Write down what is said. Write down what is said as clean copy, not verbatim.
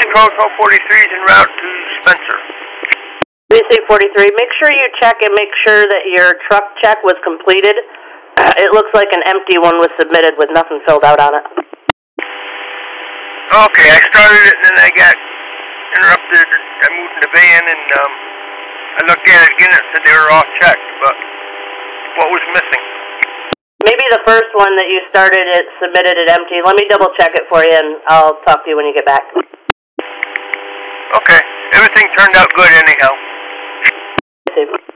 Code 1243 is en route to Spencer. BC-43, make sure you check and make sure that your truck check was completed. It looks like an empty one was submitted with nothing filled out on it. Okay, I started it and then I got interrupted. I moved in the van and I looked at it again and it said they were all checked, but what was missing? Maybe the first one that you started it submitted it empty. Let me double check it for you and I'll talk to you when you get back. Okay, everything turned out good anyhow. See.